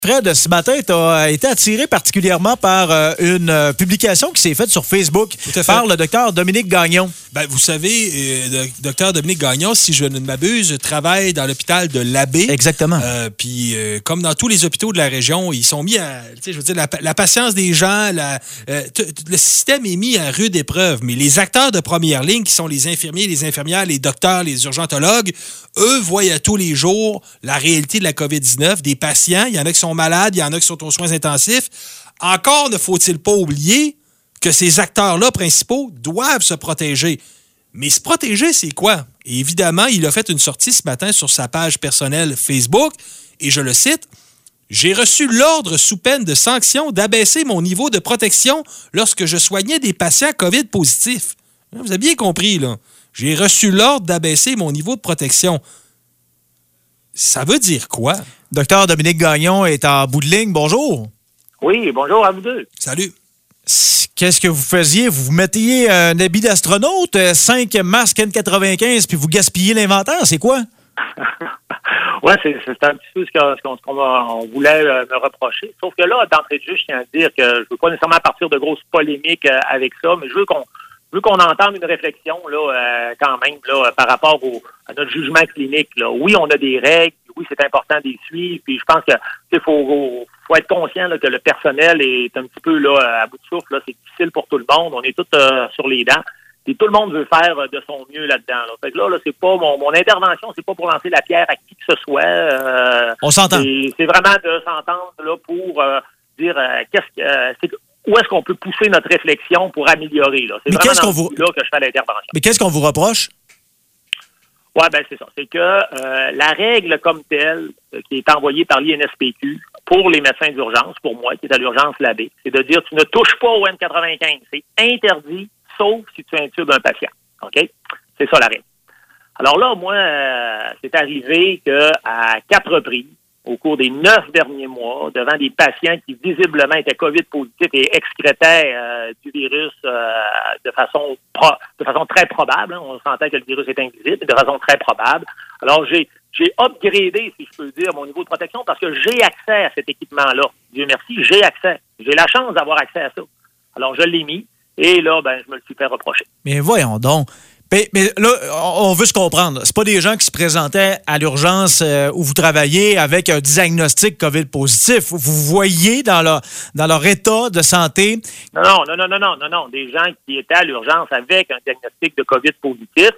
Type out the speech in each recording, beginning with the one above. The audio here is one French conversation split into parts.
Fred, ce matin, tu as été attiré particulièrement par une publication qui s'est faite sur Facebook par le docteur Dominique Gagnon. Ben, vous savez, le docteur Dominique Gagnon, si je ne m'abuse, travaille dans l'hôpital de l'Abbé. Exactement. Puis, comme dans tous les hôpitaux de la région, ils sont mis à... Je veux dire, la patience des gens, le système est mis à rude épreuve. Mais les acteurs de première ligne, qui sont les infirmiers, les infirmières, les docteurs, les urgentologues, eux voient à tous les jours la réalité de la COVID-19, des patients. Il y en a qui sont malades, il y en a qui sont aux soins intensifs. Encore ne faut-il pas oublier que ces acteurs-là principaux doivent se protéger. Mais se protéger, c'est quoi? Et évidemment, il a fait une sortie ce matin sur sa page personnelle Facebook, et je le cite, « J'ai reçu l'ordre sous peine de sanction d'abaisser mon niveau de protection lorsque je soignais des patients COVID positifs. » Vous avez bien compris, là. J'ai reçu l'ordre d'abaisser mon niveau de protection. Ça veut dire quoi? Docteur Dominique Gagnon est en bout de ligne. Bonjour. Oui, bonjour à vous deux. Salut. Qu'est-ce que vous faisiez? Vous vous mettiez un habit d'astronaute, 5 masques N95, puis vous gaspillez l'inventaire. C'est quoi? Oui, c'est un petit peu ce qu'on voulait me reprocher. Sauf que là, d'entrée de jeu, je tiens à dire que je ne veux pas nécessairement partir de grosses polémiques avec ça, mais je veux qu'on entende une réflexion là, quand même là, par rapport à notre jugement clinique. Là. Oui, on a des règles, oui, c'est important de les suivre, puis je pense que faut être conscient là, que le personnel est un petit peu là, à bout de souffle. Là. C'est difficile pour tout le monde. On est tous sur les dents. Et tout le monde veut faire de son mieux là-dedans. Là. Fait que là, c'est pas mon intervention, c'est pas pour lancer la pierre à qui que ce soit. On s'entend. C'est vraiment de s'entendre là pour dire où est-ce qu'on peut pousser notre réflexion pour améliorer. Là. C'est vraiment là que je fais l'intervention. Mais qu'est-ce qu'on vous reproche? Oui, ben c'est ça. C'est que la règle comme telle qui est envoyée par l'INSPQ pour les médecins d'urgence, pour moi, qui est à l'urgence l'Abbé, c'est de dire tu ne touches pas au N95. C'est interdit, sauf si tu intubes un patient. OK? C'est ça la règle. Alors là, moi, c'est arrivé qu'à 4 reprises, au cours des 9 derniers mois, devant des patients qui visiblement étaient COVID positifs et excrétaient du virus de façon très probable. Hein. On sentait que le virus est invisible, de façon très probable. Alors, j'ai upgradé, si je peux dire, mon niveau de protection parce que j'ai accès à cet équipement-là. Dieu merci, j'ai accès. J'ai la chance d'avoir accès à ça. Alors, je l'ai mis et là, je me le suis fait reprocher. Mais voyons donc. Mais là, on veut se comprendre. C'est pas des gens qui se présentaient à l'urgence où vous travaillez avec un diagnostic COVID positif. Vous voyez dans leur état de santé... Non. Des gens qui étaient à l'urgence avec un diagnostic de COVID positif,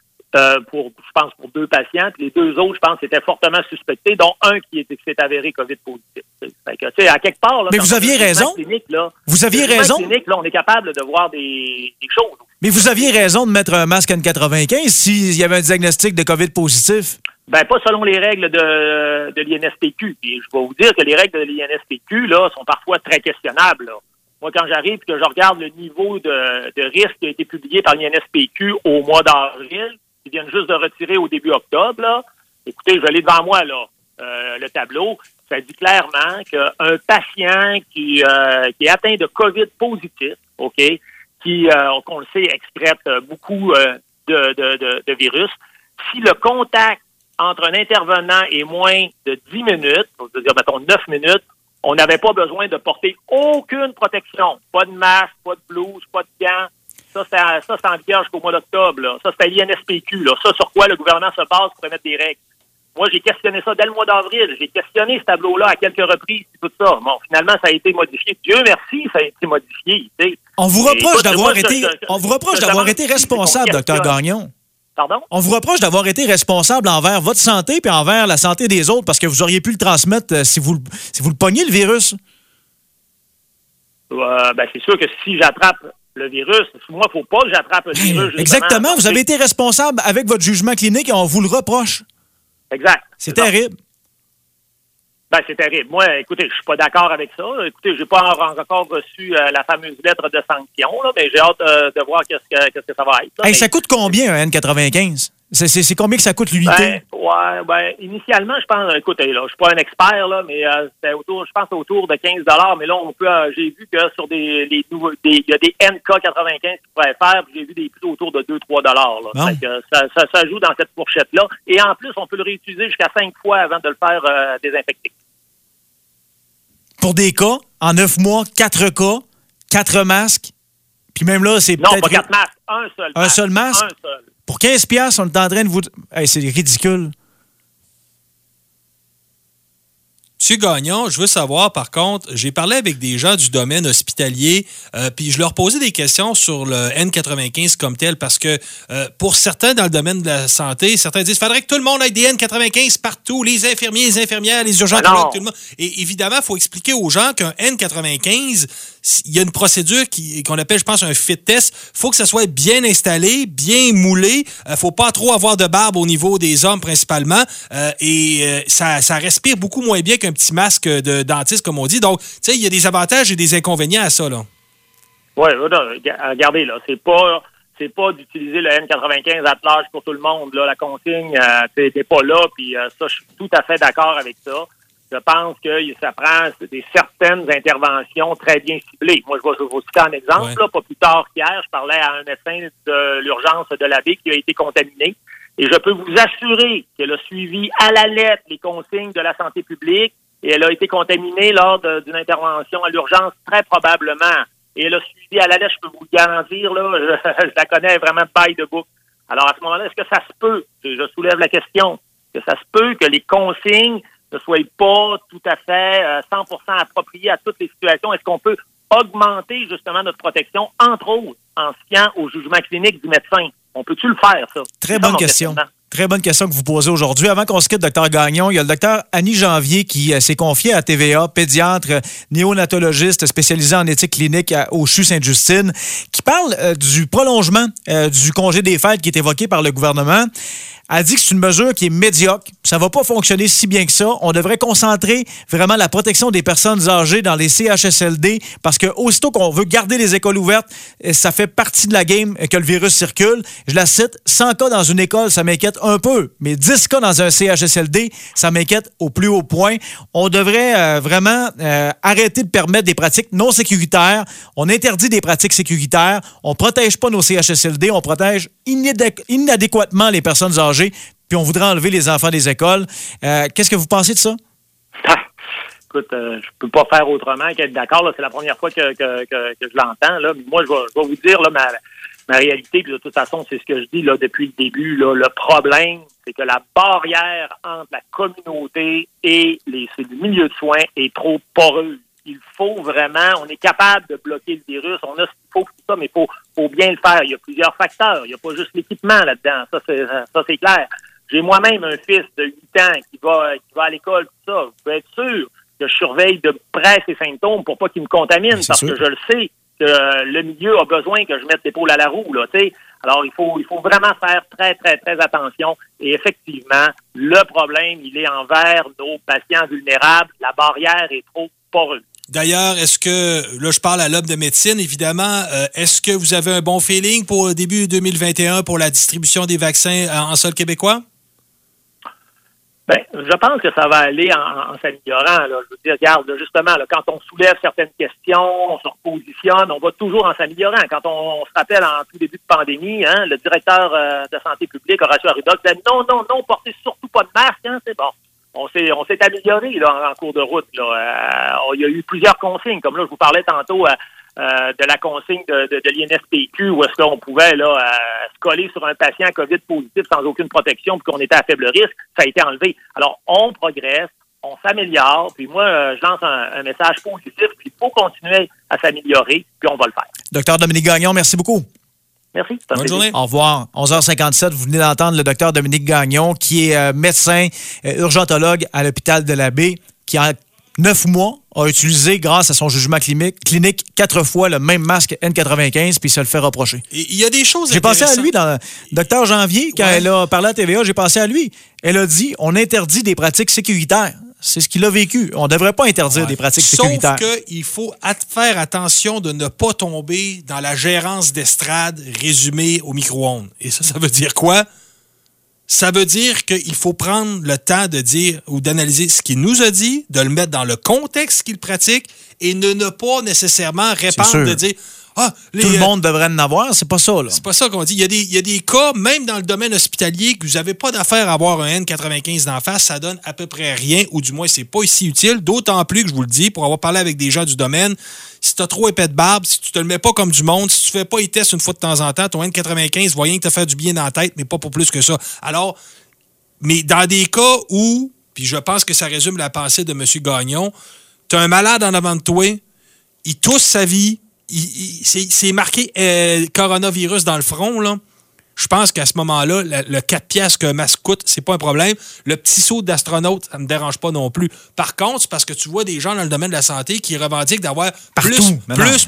je pense pour 2 patients, puis les 2 autres, je pense, étaient fortement suspectés, dont un qui s'est avéré COVID positif. Fait que, tu sais, à quelque part... Là, mais vous aviez raison. Vous aviez raison. Clinique, là, on est capable de voir des choses. Mais vous aviez raison de mettre un masque N95 s'il y avait un diagnostic de COVID positif. Pas selon les règles de l'INSPQ. Puis je vais vous dire que les règles de l'INSPQ là, sont parfois très questionnables. Là. Moi, quand j'arrive et que je regarde le niveau de risque qui a été publié par l'INSPQ au mois d'avril, qui viennent juste de retirer au début octobre, là, écoutez, je l'ai devant moi, là, le tableau. Ça dit clairement qu'un patient qui est atteint de COVID positif, OK, qui, qu'on le sait, excrète beaucoup de virus. Si le contact entre un intervenant et moins de 10 minutes, c'est-à-dire, mettons, 9 minutes, on n'avait pas besoin de porter aucune protection. Pas de masque, pas de blouse, pas de gants. Ça, c'est en vigueur jusqu'au mois d'octobre. Là. Ça, c'était l'INSPQ. Là. Ça, sur quoi le gouvernement se base pour émettre des règles. Moi, j'ai questionné ça dès le mois d'avril. J'ai questionné ce tableau-là à quelques reprises, tout ça. Bon, finalement, ça a été modifié. Dieu merci, ça a été modifié. Tu sais. On vous reproche d'avoir été responsable, Dr Gagnon. Pardon? On vous reproche d'avoir été responsable envers votre santé et envers la santé des autres parce que vous auriez pu le transmettre si vous le pognez, le virus. C'est sûr que si j'attrape le virus, moi, il ne faut pas que j'attrape le virus. Exactement. Vous avez été responsable avec votre jugement clinique et on vous le reproche. Exact. C'est terrible. C'est terrible. Moi, écoutez, je suis pas d'accord avec ça. Écoutez, j'ai pas encore reçu la fameuse lettre de sanction, là, mais j'ai hâte de voir qu'est-ce que ça va être. Là, ça coûte combien un N95? C'est combien que ça coûte l'unité? Initialement, je pense, écoutez, là, je suis pas un expert, là, mais c'était autour de 15 $. Mais là, j'ai vu que sur il y a des NK95 qui pourraient faire, puis j'ai vu des prix autour de 2-3 $. Là. Fait que ça joue dans cette fourchette-là. Et en plus, on peut le réutiliser jusqu'à 5 fois avant de le faire désinfecter. pour des cas, en 9 mois, 4 cas, 4 masques. Puis même là, c'est non, peut-être... Non, pas 4 masques, un seul masque. Un seul masque? Un seul. Pour 15$, on est en train de vous... Hey, c'est ridicule. M. Gagnon, je veux savoir, par contre, j'ai parlé avec des gens du domaine hospitalier, puis je leur posais des questions sur le N95 comme tel, parce que pour certains dans le domaine de la santé, certains disent qu'il faudrait que tout le monde ait des N95 partout, les infirmiers, les infirmières, les urgentologues, tout le monde. Et évidemment, il faut expliquer aux gens qu'un N95, il y a une procédure qu'on appelle, je pense, un fit test. Il faut que ça soit bien installé, bien moulé. Il ne faut pas trop avoir de barbe au niveau des hommes principalement. Ça respire beaucoup moins bien qu'un petit masque de dentiste, comme on dit. Donc, tu sais, il y a des avantages et des inconvénients à ça, là. Oui, regardez, là, c'est pas d'utiliser le N95 à plage pour tout le monde. Là. La consigne, t'es pas là, puis ça, je suis tout à fait d'accord avec ça. Je pense que ça prend certaines interventions très bien ciblées. Moi, je vais vous citer un exemple. Là, pas plus tard qu'hier, je parlais à un médecin de l'urgence de la baie qui a été contaminé. Et je peux vous assurer qu'elle a suivi à la lettre les consignes de la santé publique et elle a été contaminée lors d'une intervention à l'urgence, très probablement. Et elle a suivi à la lettre, je peux vous le garantir, là, je la connais vraiment by the book. Alors, à ce moment-là, est-ce que ça se peut, je soulève la question, que ça se peut que les consignes ne soient pas tout à fait 100% appropriées à toutes les situations? Est-ce qu'on peut augmenter justement notre protection, entre autres, en se fiant au jugement clinique du médecin? On peut-tu le faire, ça? Très bonne question. Très bonne question que vous posez aujourd'hui. Avant qu'on se quitte, Dr Gagnon, il y a le Dr Annie Janvier qui s'est confié à TVA, pédiatre, néonatologiste spécialisé en éthique clinique au CHU Sainte-Justine, qui parle du prolongement du congé des fêtes qui est évoqué par le gouvernement. Elle dit que c'est une mesure qui est médiocre. Ça ne va pas fonctionner si bien que ça. On devrait concentrer vraiment la protection des personnes âgées dans les CHSLD parce que aussitôt qu'on veut garder les écoles ouvertes, ça fait partie de la game que le virus circule. Je la cite, 100 cas dans une école, ça m'inquiète un peu, mais 10 cas dans un CHSLD, ça m'inquiète au plus haut point. On devrait vraiment arrêter de permettre des pratiques non sécuritaires. On interdit des pratiques sécuritaires. On ne protège pas nos CHSLD. On protège inadéquatement les personnes âgées. Puis on voudrait enlever les enfants des écoles. Qu'est-ce que vous pensez de ça? Écoute, je peux pas faire autrement qu'être d'accord. Là. C'est la première fois que je l'entends. Là. Mais moi, je vais vous dire là, ma réalité. Puis de toute façon, c'est ce que je dis là, depuis le début. Là. Le problème, c'est que la barrière entre la communauté et le milieu de soins est trop poreuse. Il faut vraiment, on est capable de bloquer le virus, on a ce qu'il faut pour ça, mais il faut bien le faire. Il y a plusieurs facteurs, il n'y a pas juste l'équipement là-dedans, ça c'est clair. J'ai moi-même un fils de 8 ans qui va à l'école, tout ça. Vous pouvez être sûr que je surveille de près ses symptômes pour pas qu'il me contamine, parce que je le sais que le milieu a besoin que je mette l'épaule à la roue, là, tu sais. Alors, il faut vraiment faire très, très, très attention. Et effectivement, le problème, il est envers nos patients vulnérables. La barrière est trop poreuse. D'ailleurs, est-ce que, là, je parle à l'homme de médecine, évidemment, est-ce que vous avez un bon feeling pour début 2021 pour la distribution des vaccins en sol québécois? Bien, je pense que ça va aller en s'améliorant. Là. Je veux dire, regarde, justement, là, quand on soulève certaines questions, on se repositionne, on va toujours en s'améliorant. Quand on se rappelle en tout début de pandémie, hein, le directeur de santé publique, Horacio Arruda, disait non, portez surtout pas de masque, hein, c'est bon. On s'est amélioré là, en cours de route. Là. Il y a eu plusieurs consignes, comme là, je vous parlais tantôt de la consigne de l'INSPQ, où est-ce qu'on pouvait là, se coller sur un patient COVID positif sans aucune protection, puis qu'on était à faible risque. Ça a été enlevé. Alors, on progresse, on s'améliore, puis moi, je lance un message positif, puis il faut continuer à s'améliorer, puis on va le faire. Docteur Dominique Gagnon, merci beaucoup. Merci. Bonne journée. Au revoir. 11h57, vous venez d'entendre le docteur Dominique Gagnon, qui est médecin urgentologue à l'hôpital de la Baie, qui en 9 mois a utilisé, grâce à son jugement clinique, 4 fois le même masque N95, puis il se le fait reprocher. Il y a des choses J'ai pensé à lui, dans Dr Janvier, quand elle a parlé à TVA, j'ai pensé à lui. Elle a dit, on interdit des pratiques sécuritaires. C'est ce qu'il a vécu. On ne devrait pas interdire des pratiques sécuritaires. Sauf qu'il faut faire attention de ne pas tomber dans la gérance d'estrade résumée au micro-ondes. Et ça veut dire quoi? Ça veut dire qu'il faut prendre le temps de dire ou d'analyser ce qu'il nous a dit, de le mettre dans le contexte qu'il pratique et ne pas nécessairement répandre, de dire tout le monde devrait en avoir. C'est pas ça, là. C'est pas ça qu'on dit. Il y a des cas, même dans le domaine hospitalier, que vous n'avez pas d'affaire à avoir un N95 d'en face, ça donne à peu près rien, ou du moins, c'est pas si utile. D'autant plus que je vous le dis, pour avoir parlé avec des gens du domaine, si tu as trop épais de barbe, si tu te le mets pas comme du monde, si tu fais pas les tests une fois de temps en temps, ton N95 va rien que te faire du bien dans la tête, mais pas pour plus que ça. Alors, mais dans des cas où, puis je pense que ça résume la pensée de M. Gagnon, tu as un malade en avant de toi, il tousse sa vie, c'est marqué coronavirus dans le front, là. Je pense qu'à ce moment-là, le 4 piastres que masque coûte, c'est pas un problème. Le petit saut d'astronaute, ça me dérange pas non plus. Par contre, c'est parce que tu vois des gens dans le domaine de la santé qui revendiquent d'avoir plus tout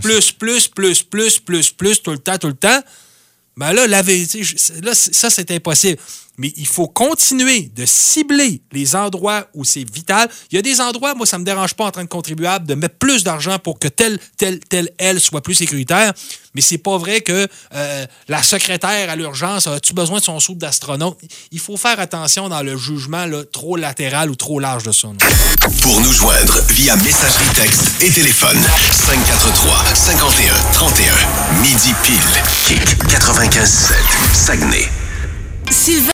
le temps. Ben là, ça, c'est impossible. Mais il faut continuer de cibler les endroits où c'est vital. Il y a des endroits, moi, ça ne me dérange pas en tant que contribuable de mettre plus d'argent pour que telle aile soit plus sécuritaire. Mais c'est pas vrai que la secrétaire à l'urgence a-tu besoin de son saut d'astronaute? Il faut faire attention dans le jugement là, trop latéral ou trop large de ça. Pour nous joindre via messagerie texte et téléphone 543 51 31 midi pile. Kick 95.7 Saguenay.